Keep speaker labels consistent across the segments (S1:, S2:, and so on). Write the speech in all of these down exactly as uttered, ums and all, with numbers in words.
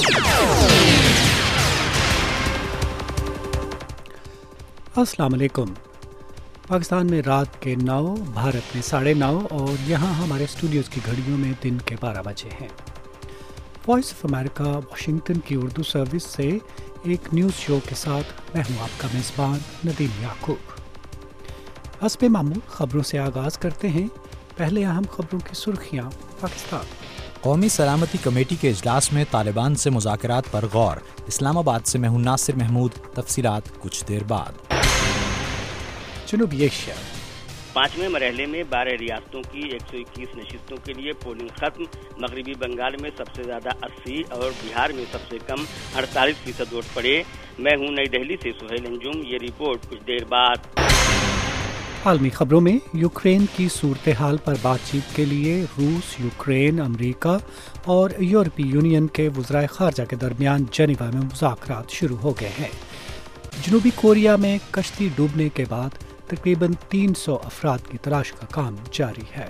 S1: अस्सलाम वालेकुम। पाकिस्तान में रात के नौ, भारत में साढ़े नौ और यहाँ हमारे स्टूडियोज़ की घड़ियों में दिन के बारह बजे हैं। वॉइस ऑफ अमेरिका वाशिंगटन की उर्दू सर्विस से एक न्यूज़ शो के साथ मैं हूँ आपका मेज़बान नदीम याकूब। हस्ब मामूल ख़बरों से आगाज़ करते हैं। पहले अहम ख़बरों की सुर्खियाँ। पाकिस्तान
S2: कौमी सलामती कमेटी के इजलास में तालिबान से मुज़ाकरात पर गौर। इस्लामाबाद से मैं हूँ नासिर महमूद। तफसीलात कुछ देर बाद।
S1: जनूबी एशिया
S3: पांचवें मरहले में बारह रियासतों की एक सौ इक्कीस नशिस्तों के लिए पोलिंग खत्म। मगरबी बंगाल में सबसे ज्यादा अस्सी और बिहार में सबसे कम अड़तालीस फीसद वोट पड़े। मैं हूं नई दिल्ली से सुहेल अंजुम। ये रिपोर्ट कुछ देर बाद।
S1: आलमी खबरों में यूक्रेन की सूरत हाल पर बातचीत के लिए रूस, यूक्रेन, अमरीका और यूरोपीय यूनियन के वज़राए ख़ारजा के दरमियान जेनेवा में मुज़ाकरात शुरू हो गए हैं। जनूबी कोरिया में कश्ती डूबने के बाद तकरीबन तीन सौ अफराद की तलाश का काम जारी है।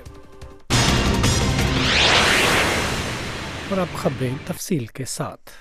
S1: और अब खबरें तफसील के साथ।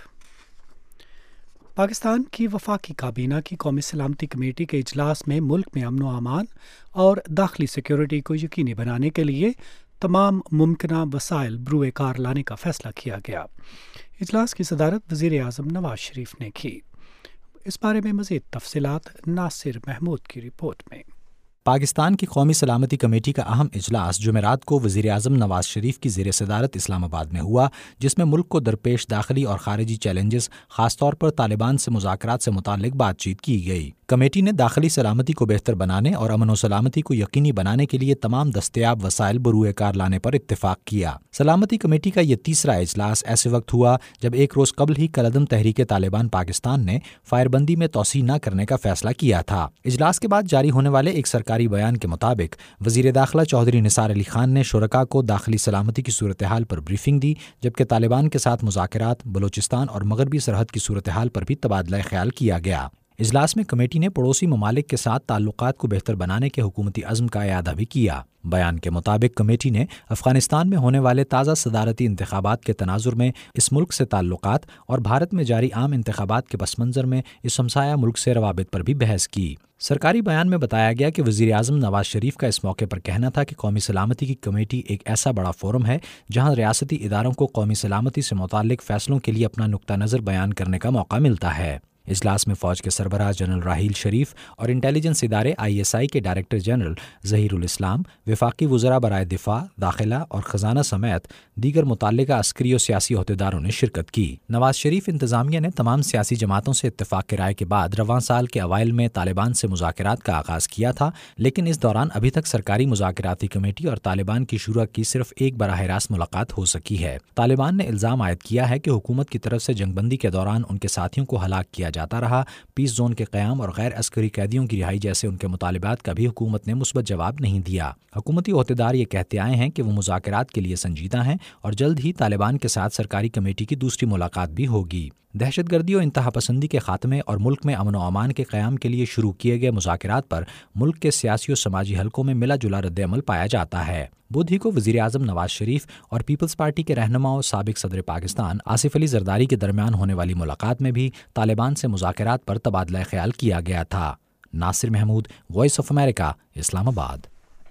S1: पाकिस्तान की वफाकी काबीना की कौमी सलामती कमेटी के इजलास में मुल्क में अमन व अमान और दाखिली सिक्योरिटी को यकीनी बनाने के लिए तमाम मुमकिन वसाइल बरूए कार लाने का फैसला किया गया। इजलास की सदारत वज़ीर आज़म नवाज शरीफ ने की। इस बारे में मज़ीद तफसीलात नासिर महमूद की रिपोर्ट में।
S2: पाकिस्तान की कौमी सलामती कमेटी का अहम इजलास जुमेरात को वज़ीर आज़म नवाज शरीफ की ज़ेर सदारत इस्लामाबाद में हुआ, जिसमें मुल्क को दरपेश दाखिली और खारिजी चैलेंजेस, खासतौर पर तालिबान से मुज़ाकरात से मुताल्लिक बातचीत की गई। कमेटी ने दाखिली सलामती को बेहतर बनाने और अमन व सलामती को यकीनी बनाने के लिए तमाम दस्तयाब वसाइल बरूए कार लाने पर इत्तेफाक किया। सलामती कमेटी का ये तीसरा इजलास ऐसे वक्त हुआ जब एक रोज़ कबल ही कलअदम तहरीक तालिबान पाकिस्तान ने फायरबंदी में तोसी न करने का फैसला किया था। इजलास के बाद जारी होने वाले एक सरकारी बयान के मुताबिक वज़ीर दाखिला चौधरी निसार अली खान ने शुरका को दाखिली सलामती की सूरत हाल पर ब्रीफिंग दी, जबकि तालिबान के साथ मुज़ाकरात, बलोचिस्तान और मगरबी सरहद की सूरत हाल पर भी तबादला ख्याल किया गया। इजलास में कमेटी ने पड़ोसी ममालिक के साथ ताल्लुकात को बेहतर बनाने के हुकूमती अज़्म का इयादा भी किया। बयान के मुताबिक कमेटी ने अफ़गानिस्तान में होने वाले ताज़ा सदारती इंतखाबात के तनाजुर में इस मुल्क से ताल्लुकात और भारत में जारी आम इंतखाबात के पस मंज़र में इस हमसाया मुल्क से रवाबित पर भी बहस की। सरकारी बयान में बताया गया कि वज़ीर आज़म नवाज शरीफ का इस मौके पर कहना था कि कौमी सलामती की कमेटी एक ऐसा बड़ा फोरम है जहां रियासती इदारों को कौमी सलामती से मुताल्लिक फ़ैसलों के लिए अपना नुक्ता नज़र बयान करने का मौका मिलता है। इजलास में फ़ौज के सरबराह जनरल राहील शरीफ और इंटेलिजेंस इदारे आई एस आई के डायरेक्टर जनरल ज़हीरुल इस्लाम, वफाकी वज़रा बराए दिफा, दाखिला और ख़जाना समेत दीगर मुतल्लिका अस्करी और सियासी अहदेदारों ने शिरकत की। नवाज शरीफ इंतज़ामिया ने तमाम सियासी जमातों से इत्तेफाक की राय के बाद रवां साल के अवाइल में तालिबान से मुज़ाकरात का आगाज़ किया था, लेकिन इस दौरान अभी तक सरकारी मुज़ाकराती कमेटी और तालिबान की शुरा की सिर्फ एक बराह रास्त मुलाकात हो सकी है। तालिबान ने इल्ज़ाम आयद किया है कि हुकूमत की तरफ से जंगबंदी के दौरान उनके साथियों को हलाक किया जाता रहा, पीस जोन के क़याम और गैर अस्करी कैदियों की रिहाई जैसे उनके मुतालिबात का भी हुकूमत ने मुस्बत जवाब नहीं दिया। हुकूमती ओहदेदार ये कहते आए हैं कि वो मुज़ाकरात के लिए संजीदा हैं और जल्द ही तालिबान के साथ सरकारी कमेटी की दूसरी मुलाकात भी होगी। दहशतगर्दी और इंतहा पसंदी के खात्मे और मुल्क में अमन व अमान के क़याम के लिए शुरू किए गए मुज़ाकरात पर मुल्क के सियासी और समाजी हलकों में मिला जुला रद्द-ए-अमल पाया जाता है। बुध ही को वज़ीर आज़म नवाज शरीफ और पीपल्स पार्टी के रहनुमा और साबिक सदर पाकिस्तान आसिफ अली जरदारी के दरमियान होने वाली मुलाकात में भी तालिबान से मुज़ाकरात पर तबादला ख्याल किया गया था। Nasir Mahmood, voice of America, Islamabad.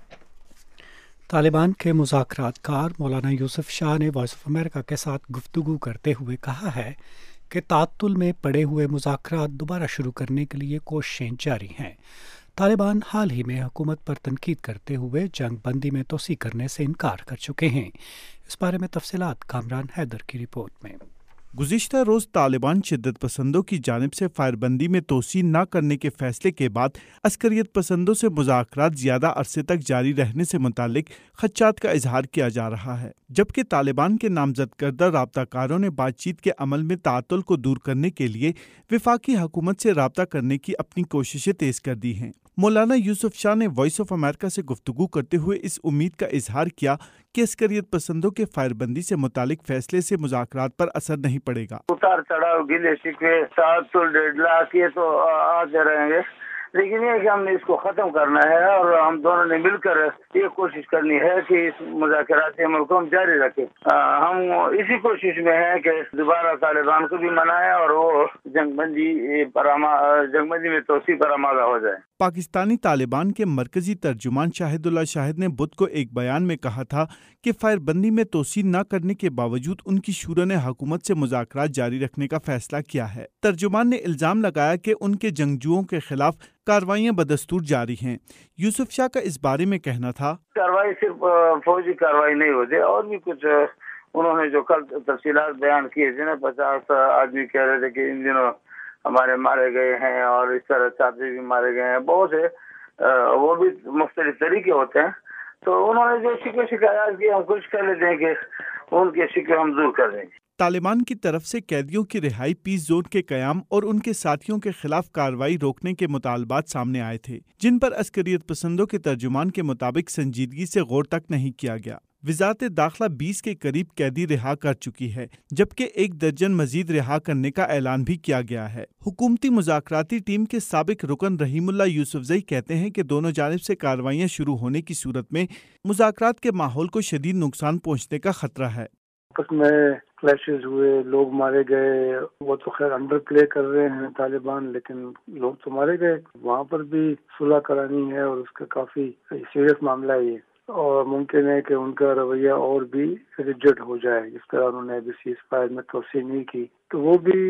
S1: Taliban के मुज़ाकरातकार मौलाना यूसुफ शाह ने वॉइस ऑफ अमेरिका के साथ गुफ्तगू करते हुए कहा है कि तातुल में पड़े हुए मुज़ाकरात दोबारा शुरू करने के लिए कोशिशें जारी हैं। तालिबान हाल ही में हुकूमत पर तनकीद करते हुए जंग बंदी में तोसी करने से इनकार कर चुके हैं। इस बारे में तफसीलात कामरान हैदर की रिपोर्ट में।
S4: गुज़िश्ता रोज़ तालिबान शिद्दत पसंदों की जानिब से फायरबंदी में तोसी न करने के फैसले के बाद अस्करियत पसंदों से मुज़ाकरात ज़्यादा अरसे तक जारी रहने से मुतालिक खदशात का इजहार किया जा रहा है, जबकि तालिबान के नामजद करदा राब्ताकारों ने बातचीत के अमल में तातुल को दूर करने के लिए वफाकी हुकूमत से राब्ता करने की अपनी कोशिशें तेज़ कर दी हैं। मौलाना यूसुफ शाह ने वॉइस ऑफ अमेरिका से गुफ्तगू करते हुए इस उम्मीद का इजहार किया कि अस्करियत पसंदों के फायरबंदी से मुतालिक फैसले से मुज़ाकरात पर असर नहीं पड़ेगा।
S5: उतार चढ़ाव गिले शिकवे तातुल डेढ़ लाख ये तो आते रहेंगे, لیکن یہ کہ ہم نے اس کو ختم کرنا ہے اور ہم دونوں نے مل کر یہ کوشش کرنی ہے کہ اس مذاکراتی عمل کو ہم جاری رکھیں۔ ہم اسی کوشش میں ہیں کہ دوبارہ طالبان کو بھی منائیں اور وہ جنگ بندی پر جنگ بندی میں توسیع پر آمادہ ہو جائے۔
S4: پاکستانی طالبان کے مرکزی ترجمان شاہد اللہ شاہد نے بدھ کو ایک بیان میں کہا تھا کہ فائر بندی میں توسیع نہ کرنے کے باوجود ان کی شورا نے حکومت سے مذاکرات جاری رکھنے کا فیصلہ کیا ہے۔ ترجمان نے الزام لگایا کہ ان کے جنگجوؤں کے خلاف کارروائیاں بدستور جاری ہیں۔ یوسف شاہ کا اس بارے میں کہنا تھا،
S5: کارروائی صرف فوجی کارروائی نہیں ہوتی، اور بھی کچھ انہوں نے جو کل تفصیلات بیان کیے تھے نا، پچاس آدمی کہہ رہے تھے کہ ان دنوں ہمارے مارے گئے ہیں اور اس طرح ساتھی بھی مارے گئے ہیں، بہت سے وہ بھی مختلف طریقے ہوتے ہیں۔ تو انہوں نے جو شکوے شکایات کی، ہم کوشش کر لیتے ہیں کہ ان کے شکوے ہم دور کر دیں گے۔
S4: طالبان کی طرف سے قیدیوں کی رہائی، پیس زون کے قیام اور ان کے ساتھیوں کے خلاف کارروائی روکنے کے مطالبات سامنے آئے تھے، جن پر عسکریت پسندوں کے ترجمان کے مطابق سنجیدگی سے غور تک نہیں کیا گیا۔ وزارت داخلہ بیس کے قریب قیدی رہا کر چکی ہے، جبکہ ایک درجن مزید رہا کرنے کا اعلان بھی کیا گیا ہے۔ حکومتی مذاکراتی ٹیم کے سابق رکن رحیم اللہ یوسفزئی کہتے ہیں کہ دونوں جانب سے کارروائیاں شروع ہونے کی صورت میں مذاکرات کے ماحول کو شدید نقصان پہنچنے کا خطرہ ہے۔
S6: آپس میں کلیشز ہوئے، لوگ مارے گئے، وہ تو خیر انڈر پلے کر رہے ہیں طالبان، لیکن لوگ تو مارے گئے۔ وہاں پر بھی صلح کرانی ہے اور اس کا کافی سیریس معاملہ ہے یہ، اور ممکن ہے کہ ان کا رویہ اور بھی ریجڈ ہو جائے، جس طرح انہوں نے ابھی سیز فائر میں توسیع نہیں کی، تو وہ بھی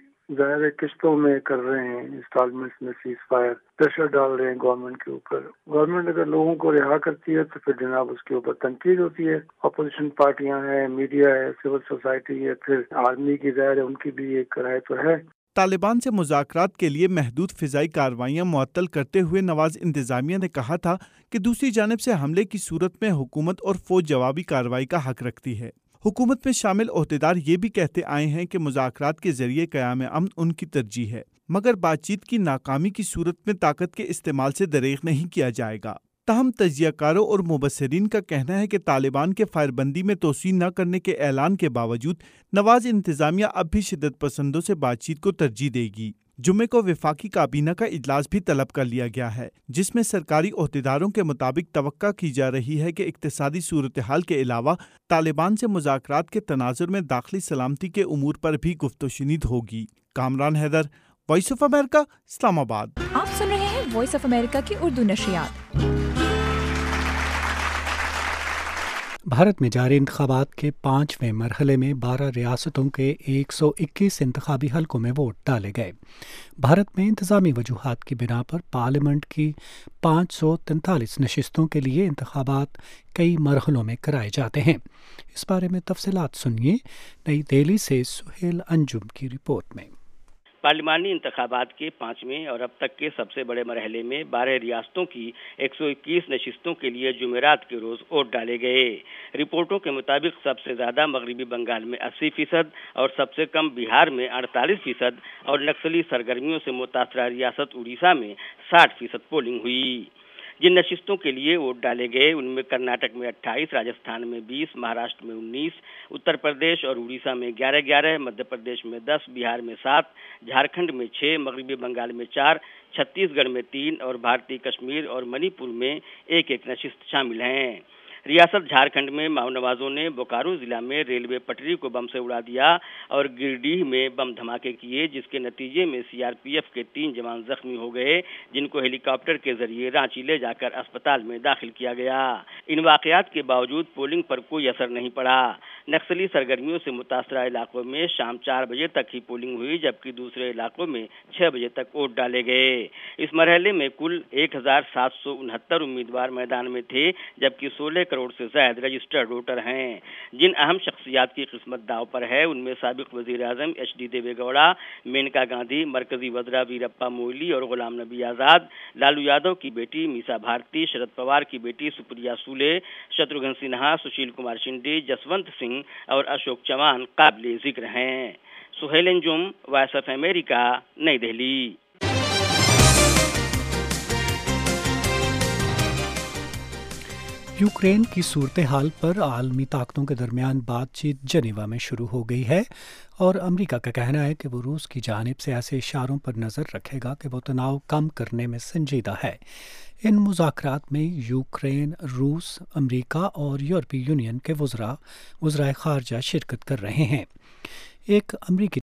S6: ظاہر قسطوں میں کر رہے ہیں، انسٹالمنٹس میں سیز فائر، پریشر ڈال رہے ہیں گورنمنٹ کے اوپر۔ گورنمنٹ اگر لوگوں کو رہا کرتی ہے تو پھر جناب اس کے اوپر تنقید ہوتی ہے، اپوزیشن پارٹیاں ہیں، میڈیا ہے، سول سوسائٹی ہے، پھر آرمی کی ظاہر ہے ان کی بھی ایک رائے تو ہے۔
S4: طالبان سے مذاکرات کے لیے محدود فضائی کارروائیاں معطل کرتے ہوئے نواز انتظامیہ نے کہا تھا کہ دوسری جانب سے حملے کی صورت میں حکومت اور فوج جوابی کارروائی کا حق رکھتی ہے۔ حکومت میں شامل عہدیدار یہ بھی کہتے آئے ہیں کہ مذاکرات کے ذریعے قیام امن ان کی ترجیح ہے، مگر بات چیت کی ناکامی کی صورت میں طاقت کے استعمال سے دریغ نہیں کیا جائے گا۔ تاہم تجزیہ کاروں اور مبصرین کا کہنا ہے کہ طالبان کے فائر بندی میں توسیع نہ کرنے کے اعلان کے باوجود نواز انتظامیہ اب بھی شدت پسندوں سے بات چیت کو ترجیح دے گی۔ جمعے کو وفاقی کابینہ کا اجلاس بھی طلب کر لیا گیا ہے، جس میں سرکاری عہدیداروں کے مطابق توقع کی جا رہی ہے کہ اقتصادی صورتحال کے علاوہ طالبان سے مذاکرات کے تناظر میں داخلی سلامتی کے امور پر بھی گفت و شنید ہوگی۔ Kamran Haider, voice of America, Islamabad.
S7: آپ سن رہے ہیں وائس آف امریکہ کی اردو نشریات۔
S1: بھارت میں جاری انتخابات کے پانچویں مرحلے میں بارہ ریاستوں کے ایک سو اکیس انتخابی حلقوں میں ووٹ ڈالے گئے۔ بھارت میں انتظامی وجوہات کی بنا پر پارلیمنٹ کی پانچ سو تینتالیس نشستوں کے لیے انتخابات کئی مرحلوں میں کرائے جاتے ہیں۔ اس بارے میں تفصیلات سنیے نئی دہلی سے سہیل انجم کی رپورٹ میں۔
S3: پارلیمانی انتخابات کے پانچویں اور اب تک کے سب سے بڑے مرحلے میں بارہ ریاستوں کی ایک سو اکیس نشستوں کے لیے جمعرات کے روز ووٹ ڈالے گئے۔ رپورٹوں کے مطابق سب سے زیادہ مغربی بنگال میں اسی فیصد اور سب سے کم بہار میں اڑتالیس فیصد اور نکسلی سرگرمیوں سے متاثرہ ریاست اڑیسہ میں ساٹھ فیصد پولنگ ہوئی۔ جن نشستوں کے لیے ووٹ ڈالے گئے ان میں کرناٹک میں اٹھائیس، راجستھان میں بیس، مہاراشٹر میں انیس، اتر پردیش اور اڑیسہ میں گیارہ گیارہ، مدھیہ پردیش میں دس، بہار میں سات، جھارکھنڈ میں چھ، مغربی بنگال میں چار، چھتیس گڑھ میں تین اور بھارتی کشمیر اور منی پور میں ایک ایک نشست شامل ہیں۔ ریاست جھارکھنڈ میں ماؤ نوازوں نے بوکارو ضلع میں ریلوے پٹری کو بم سے اڑا دیا اور گرڈیہ میں بم دھماکے کیے، جس کے نتیجے میں سی آر پی ایف کے تین جوان زخمی ہو گئے، جن کو ہیلی کاپٹر کے ذریعے رانچی لے جا کر اسپتال میں داخل کیا گیا۔ ان واقعات کے باوجود پولنگ پر کوئی اثر نہیں پڑا۔ نکسلی سرگرمیوں سے متاثرہ علاقوں میں شام چار بجے تک ہی پولنگ ہوئی، جبکہ دوسرے علاقوں میں چھ بجے تک ووٹ ڈالے گئے۔ اس مرحلے میں کل ایک ہزار سات سو انہتر امیدوار میدان میں تھے، جبکہ سولہ کروڑ سے زائد رجسٹرڈ ووٹر ہیں۔ جن اہم شخصیات کی قسمت داؤ پر ہے ان میں سابق وزیر اعظم ایچ ڈی دیوے گوڑا، مینکا گاندھی، مرکزی وزراء ویرپا موئلی اور غلام نبی آزاد، لالو یادو کی بیٹی میسا بھارتی، شرد پوار کی بیٹی سپریا سولے، شتروگھن سنہا، سشیل کمار شنڈے، جسونت سنگھ اور اشوک چوہان قابل ذکر ہیں۔ Suhail Anjum, voice of America, نئی دہلی۔
S1: यूक्रेन की सूरत हाल पर आलमी ताकतों के दरमियान बातचीत जनीवा में शुरू हो गई है और अमेरिका का कहना है कि वो रूस की जानिब से ऐसे इशारों पर नज़र रखेगा कि वो तनाव कम करने में संजीदा है। इन मुज़ाकरात में यूक्रेन, रूस, अमेरिका और यूरोपीय यूनियन के वज़रा वज़राए ख़ारजा शिरकत कर रहे हैं। एक अमेरिकी